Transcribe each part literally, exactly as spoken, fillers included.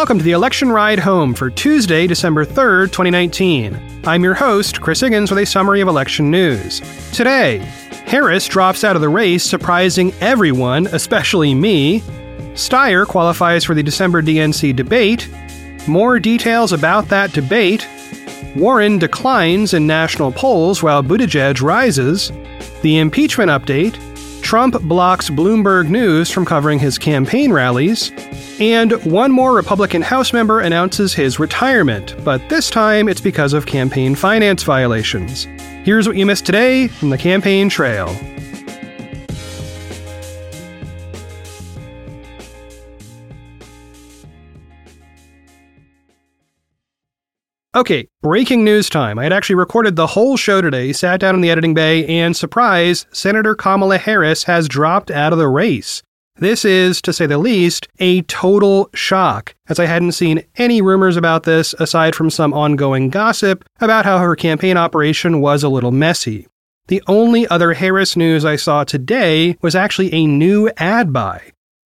Welcome to the Election Ride Home for Tuesday, December third, twenty nineteen. I'm your host, Chris Higgins, with a summary of election news. Today, Harris drops out of the race, surprising everyone, especially me. Steyer qualifies for the December D N C debate. More details about that debate. Warren declines in national polls while Buttigieg rises. The impeachment update. Trump blocks Bloomberg News from covering his campaign rallies. And one more Republican House member announces his retirement, but this time it's because of campaign finance violations. Here's what you missed today from the campaign trail. Okay, breaking news time. I had actually recorded the whole show today, sat down in the editing bay, and surprise, Senator Kamala Harris has dropped out of the race. This is, to say the least, a total shock, as I hadn't seen any rumors about this aside from some ongoing gossip about how her campaign operation was a little messy. The only other Harris news I saw today was actually a new ad buy.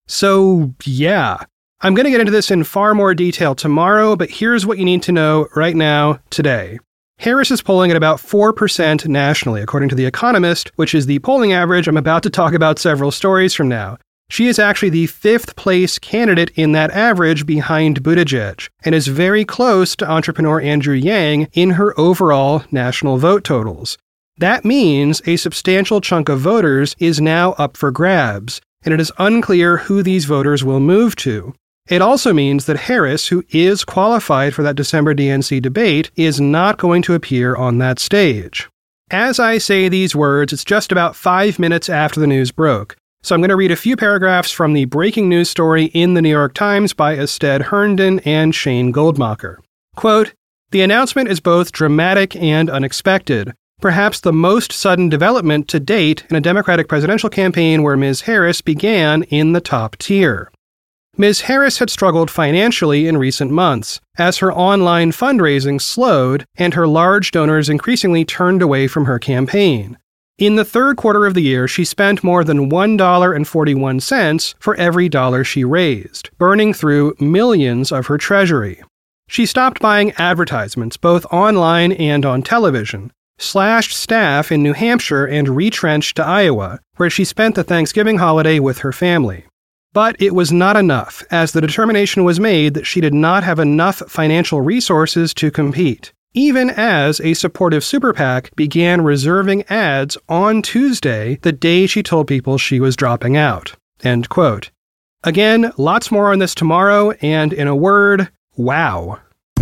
So, yeah. I'm going to get into this in far more detail tomorrow, but here's what you need to know right now, today. Harris is polling at about four percent nationally, according to The Economist, which is the polling average I'm about to talk about several stories from now. She is actually the fifth place candidate in that average behind Buttigieg, and is very close to entrepreneur Andrew Yang in her overall national vote totals. That means a substantial chunk of voters is now up for grabs, and it is unclear who these voters will move to. It also means that Harris, who is qualified for that December D N C debate, is not going to appear on that stage. As I say these words, it's just about five minutes after the news broke. So I'm going to read a few paragraphs from the breaking news story in the New York Times by Ested Herndon and Shane Goldmacher. Quote, "The announcement is both dramatic and unexpected, perhaps the most sudden development to date in a Democratic presidential campaign where Miz Harris began in the top tier. Miz Harris had struggled financially in recent months, as her online fundraising slowed and her large donors increasingly turned away from her campaign. In the third quarter of the year, she spent more than one dollar and forty-one cents for every dollar she raised, burning through millions of her treasury. She stopped buying advertisements, both online and on television, slashed staff in New Hampshire, and retrenched to Iowa, where she spent the Thanksgiving holiday with her family. But it was not enough, as the determination was made that she did not have enough financial resources to compete, even as a supportive super PAC began reserving ads on Tuesday, the day she told people she was dropping out." End quote. Again, lots more on this tomorrow, and in a word, wow.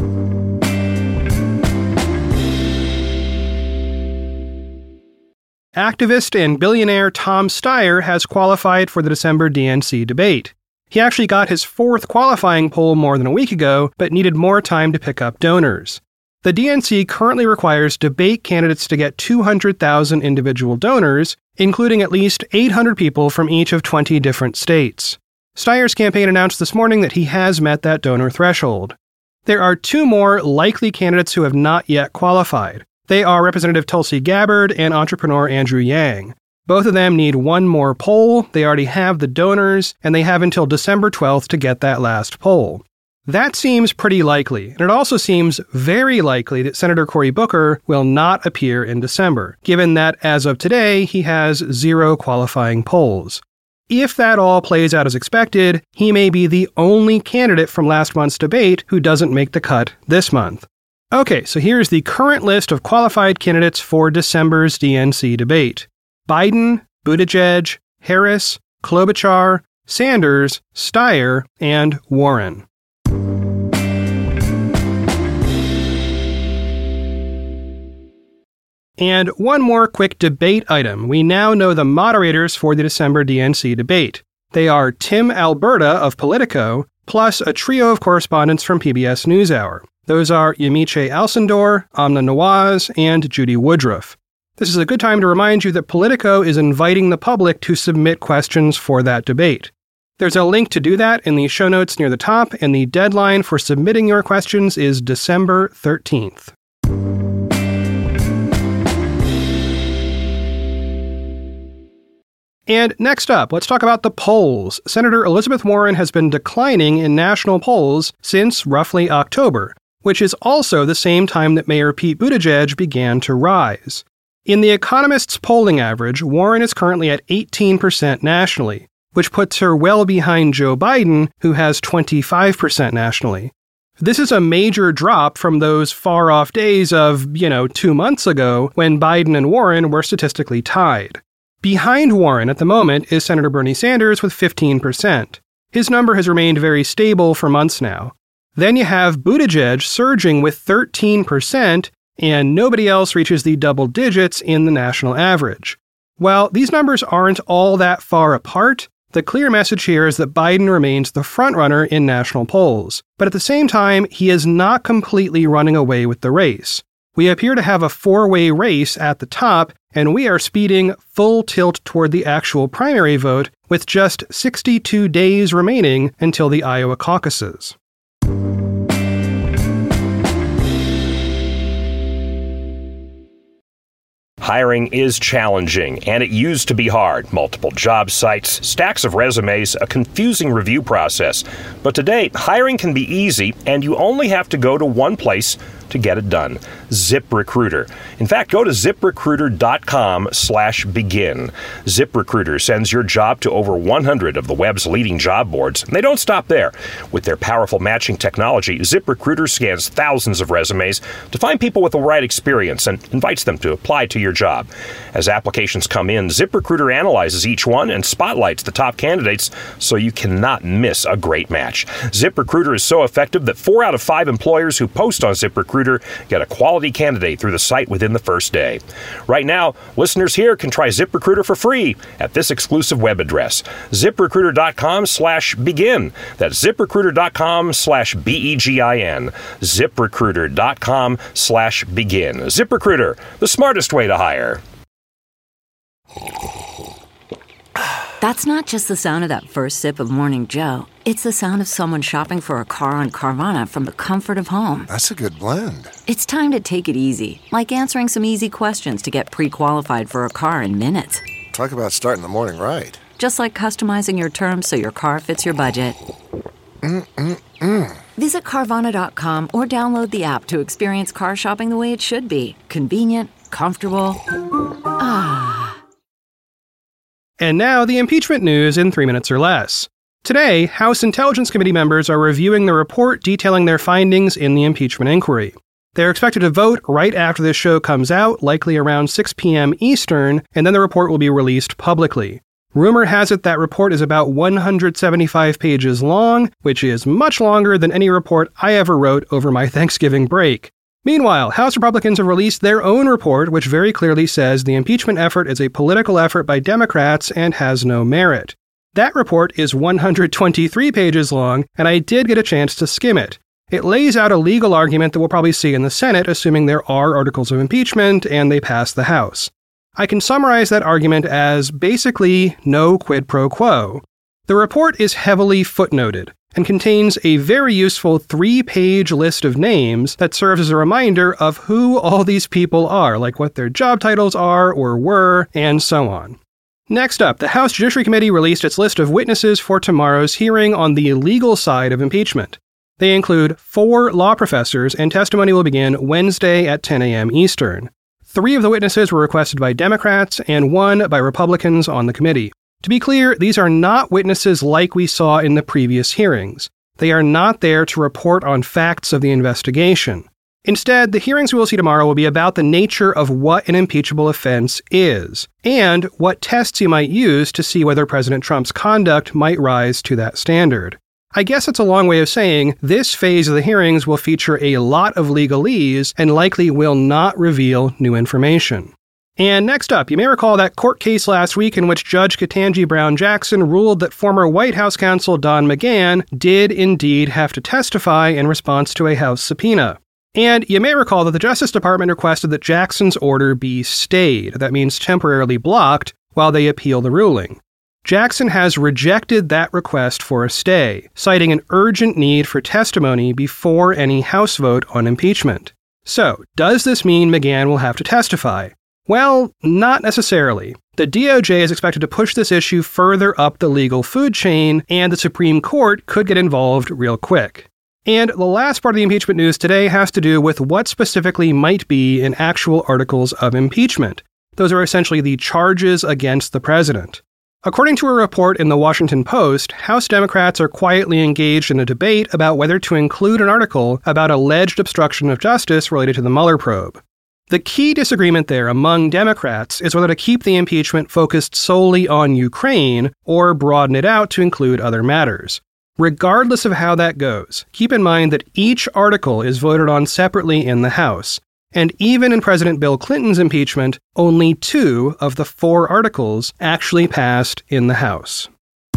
Activist and billionaire Tom Steyer has qualified for the December D N C debate. He actually got his fourth qualifying poll more than a week ago, but needed more time to pick up donors. The D N C currently requires debate candidates to get two hundred thousand individual donors, including at least eight hundred people from each of twenty different states. Steyer's campaign announced this morning that he has met that donor threshold. There are two more likely candidates who have not yet qualified. They are Representative Tulsi Gabbard and entrepreneur Andrew Yang. Both of them need one more poll, they already have the donors, and they have until December twelfth to get that last poll. That seems pretty likely, and it also seems very likely that Senator Cory Booker will not appear in December, given that as of today, he has zero qualifying polls. If that all plays out as expected, he may be the only candidate from last month's debate who doesn't make the cut this month. Okay, so here's the current list of qualified candidates for December's D N C debate. Biden, Buttigieg, Harris, Klobuchar, Sanders, Steyer, and Warren. And one more quick debate item. We now know the moderators for the December D N C debate. They are Tim Alberta of Politico, plus a trio of correspondents from P B S NewsHour. Those are Yamiche Alcindor, Amna Nawaz, and Judy Woodruff. This is a good time to remind you that Politico is inviting the public to submit questions for that debate. There's a link to do that in the show notes near the top, and the deadline for submitting your questions is December thirteenth. And next up, let's talk about the polls. Senator Elizabeth Warren has been declining in national polls since roughly October, which is also the same time that Mayor Pete Buttigieg began to rise. In The Economist's polling average, Warren is currently at eighteen percent nationally, which puts her well behind Joe Biden, who has twenty-five percent nationally. This is a major drop from those far-off days of, you know, two months ago when Biden and Warren were statistically tied. Behind Warren at the moment is Senator Bernie Sanders with fifteen percent. His number has remained very stable for months now. Then you have Buttigieg surging with thirteen percent, and nobody else reaches the double digits in the national average. While these numbers aren't all that far apart, the clear message here is that Biden remains the frontrunner in national polls. But at the same time, he is not completely running away with the race. We appear to have a four-way race at the top, and we are speeding full tilt toward the actual primary vote with just sixty-two days remaining until the Iowa caucuses. Hiring is challenging, and it used to be hard. Multiple job sites, stacks of resumes, a confusing review process. But today, hiring can be easy, and you only have to go to one place to get it done. ZipRecruiter. In fact, go to ZipRecruiter.com slash begin. ZipRecruiter sends your job to over one hundred of the web's leading job boards. And they don't stop there. With their powerful matching technology, ZipRecruiter scans thousands of resumes to find people with the right experience and invites them to apply to your job. As applications come in, ZipRecruiter analyzes each one and spotlights the top candidates so you cannot miss a great match. ZipRecruiter is so effective that four out of five employers who post on ZipRecruiter get a quality candidate through the site within the first day. Right now, listeners here can try ZipRecruiter for free at this exclusive web address, ZipRecruiter.com slash begin. That's ZipRecruiter.com slash B-E-G-I-N. ZipRecruiter.com slash begin. ZipRecruiter, the smartest way to hire. That's not just the sound of that first sip of Morning Joe. It's the sound of someone shopping for a car on Carvana from the comfort of home. That's a good blend. It's time to take it easy, like answering some easy questions to get pre-qualified for a car in minutes. Talk about starting the morning right. Just like customizing your terms so your car fits your budget. Mm-mm-mm. Visit Carvana dot com or download the app to experience car shopping the way it should be. Convenient, comfortable. Ah. And now the impeachment news in three minutes or less. Today, House Intelligence Committee members are reviewing the report detailing their findings in the impeachment inquiry. They're expected to vote right after this show comes out, likely around six p.m. Eastern, and then the report will be released publicly. Rumor has it that report is about one hundred seventy-five pages long, which is much longer than any report I ever wrote over my Thanksgiving break. Meanwhile, House Republicans have released their own report, which very clearly says the impeachment effort is a political effort by Democrats and has no merit. That report is one hundred twenty-three pages long, and I did get a chance to skim it. It lays out a legal argument that we'll probably see in the Senate, assuming there are articles of impeachment and they pass the House. I can summarize that argument as basically no quid pro quo. The report is heavily footnoted and contains a very useful three-page list of names that serves as a reminder of who all these people are, like what their job titles are or were, and so on. Next up, the House Judiciary Committee released its list of witnesses for tomorrow's hearing on the legal side of impeachment. They include four law professors, and testimony will begin Wednesday at ten a.m. Eastern. Three of the witnesses were requested by Democrats and one by Republicans on the committee. To be clear, these are not witnesses like we saw in the previous hearings. They are not there to report on facts of the investigation. Instead, the hearings we will see tomorrow will be about the nature of what an impeachable offense is, and what tests you might use to see whether President Trump's conduct might rise to that standard. I guess it's a long way of saying this phase of the hearings will feature a lot of legalese and likely will not reveal new information. And next up, you may recall that court case last week in which Judge Ketanji Brown Jackson ruled that former White House counsel Don McGahn did indeed have to testify in response to a House subpoena. And you may recall that the Justice Department requested that Jackson's order be stayed, that means temporarily blocked, while they appeal the ruling. Jackson has rejected that request for a stay, citing an urgent need for testimony before any House vote on impeachment. So, does this mean McGahn will have to testify? Well, not necessarily. The D O J is expected to push this issue further up the legal food chain, and the Supreme Court could get involved real quick. And the last part of the impeachment news today has to do with what specifically might be in actual articles of impeachment. Those are essentially the charges against the president. According to a report in the Washington Post, House Democrats are quietly engaged in a debate about whether to include an article about alleged obstruction of justice related to the Mueller probe. The key disagreement there among Democrats is whether to keep the impeachment focused solely on Ukraine or broaden it out to include other matters. Regardless of how that goes, keep in mind that each article is voted on separately in the House. And even in President Bill Clinton's impeachment, only two of the four articles actually passed in the House.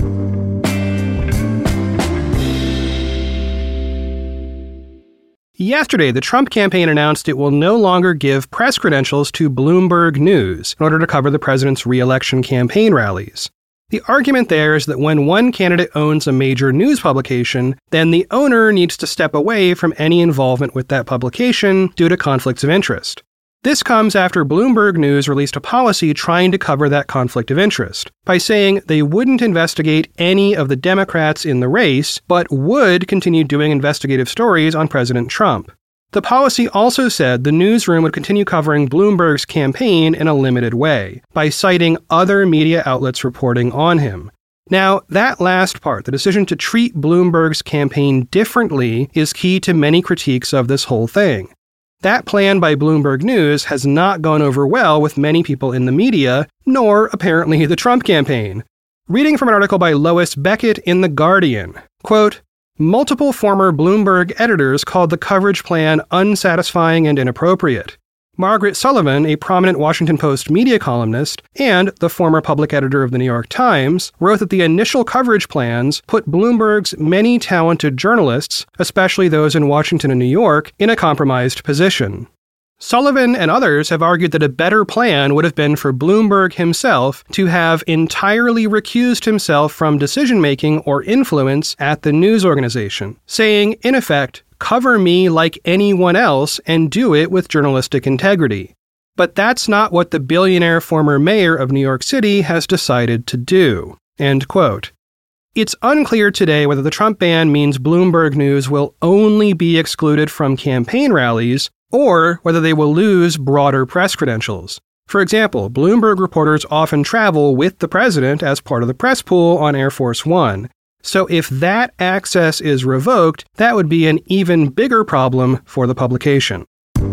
Yesterday, the Trump campaign announced it will no longer give press credentials to Bloomberg News in order to cover the president's re-election campaign rallies. The argument there is that when one candidate owns a major news publication, then the owner needs to step away from any involvement with that publication due to conflicts of interest. This comes after Bloomberg News released a policy trying to cover that conflict of interest by saying they wouldn't investigate any of the Democrats in the race, but would continue doing investigative stories on President Trump. The policy also said the newsroom would continue covering Bloomberg's campaign in a limited way, by citing other media outlets reporting on him. Now, that last part, the decision to treat Bloomberg's campaign differently, is key to many critiques of this whole thing. That plan by Bloomberg News has not gone over well with many people in the media, nor apparently the Trump campaign. Reading from an article by Lois Beckett in The Guardian, quote, multiple former Bloomberg editors called the coverage plan unsatisfying and inappropriate. Margaret Sullivan, a prominent Washington Post media columnist and the former public editor of the New York Times, wrote that the initial coverage plans put Bloomberg's many talented journalists, especially those in Washington and New York, in a compromised position. Sullivan and others have argued that a better plan would have been for Bloomberg himself to have entirely recused himself from decision-making or influence at the news organization, saying, in effect, cover me like anyone else and do it with journalistic integrity. But that's not what the billionaire former mayor of New York City has decided to do. End quote. It's unclear today whether the Trump ban means Bloomberg News will only be excluded from campaign rallies or whether they will lose broader press credentials. For example, Bloomberg reporters often travel with the president as part of the press pool on Air Force One. So if that access is revoked, that would be an even bigger problem for the publication.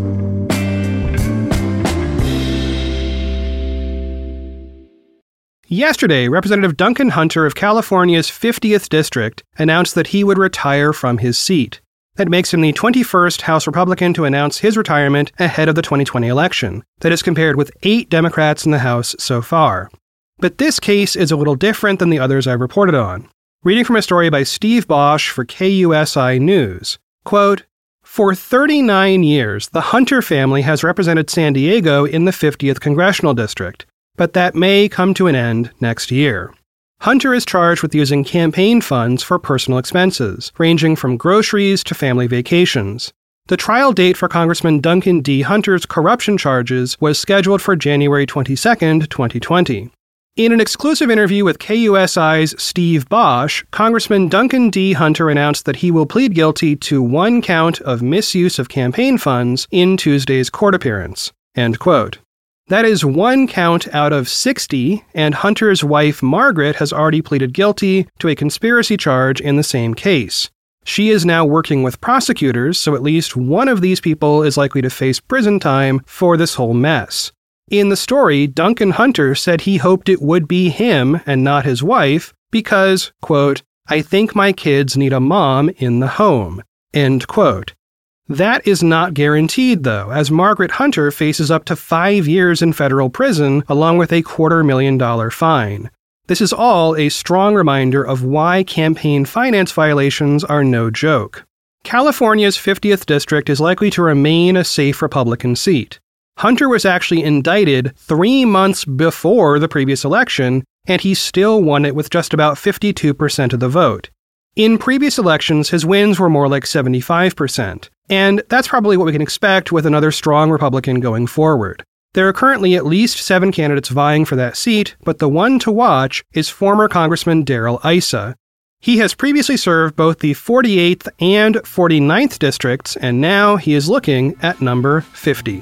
Yesterday, Representative Duncan Hunter of California's fiftieth District announced that he would retire from his seat. That makes him the twenty-first House Republican to announce his retirement ahead of the twenty twenty election. That is compared with eight Democrats in the House so far. But this case is a little different than the others I've reported on. Reading from a story by Steve Bosch for K U S I News, quote, for thirty-nine years, the Hunter family has represented San Diego in the fiftieth Congressional District, but that may come to an end next year. Hunter is charged with using campaign funds for personal expenses, ranging from groceries to family vacations. The trial date for Congressman Duncan D. Hunter's corruption charges was scheduled for January twenty-second, twenty twenty. In an exclusive interview with K U S I's Steve Bosch, Congressman Duncan D. Hunter announced that he will plead guilty to one count of misuse of campaign funds in Tuesday's court appearance. End quote. That is one count out of sixty, and Hunter's wife Margaret has already pleaded guilty to a conspiracy charge in the same case. She is now working with prosecutors, so at least one of these people is likely to face prison time for this whole mess. In the story, Duncan Hunter said he hoped it would be him and not his wife because, quote, I think my kids need a mom in the home, end quote. That is not guaranteed, though, as Margaret Hunter faces up to five years in federal prison along with a quarter million dollar fine. This is all a strong reminder of why campaign finance violations are no joke. California's fiftieth District is likely to remain a safe Republican seat. Hunter was actually indicted three months before the previous election, and he still won it with just about fifty-two percent of the vote. In previous elections, his wins were more like seventy-five percent, and that's probably what we can expect with another strong Republican going forward. There are currently at least seven candidates vying for that seat, but the one to watch is former Congressman Darrell Issa. He has previously served both the forty-eighth and forty-ninth districts, and now he is looking at number fifty.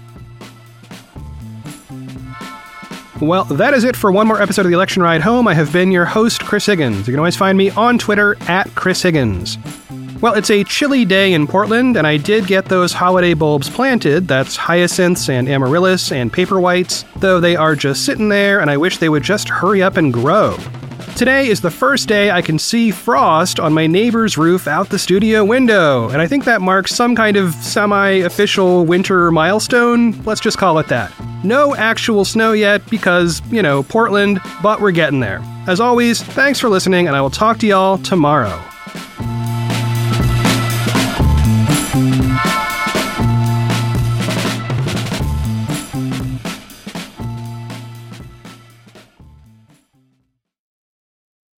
Well, that is it for one more episode of the Election Ride Home. I have been your host, Chris Higgins. You can always find me on Twitter at Chris Higgins. Well, it's a chilly day in Portland, and I did get those holiday bulbs planted. That's hyacinths and amaryllis and paper whites, though they are just sitting there, and I wish they would just hurry up and grow. Today is the first day I can see frost on my neighbor's roof out the studio window, and I think that marks some kind of semi-official winter milestone. Let's just call it that. No actual snow yet because, you know, Portland, but we're getting there. As always, thanks for listening, and I will talk to y'all tomorrow.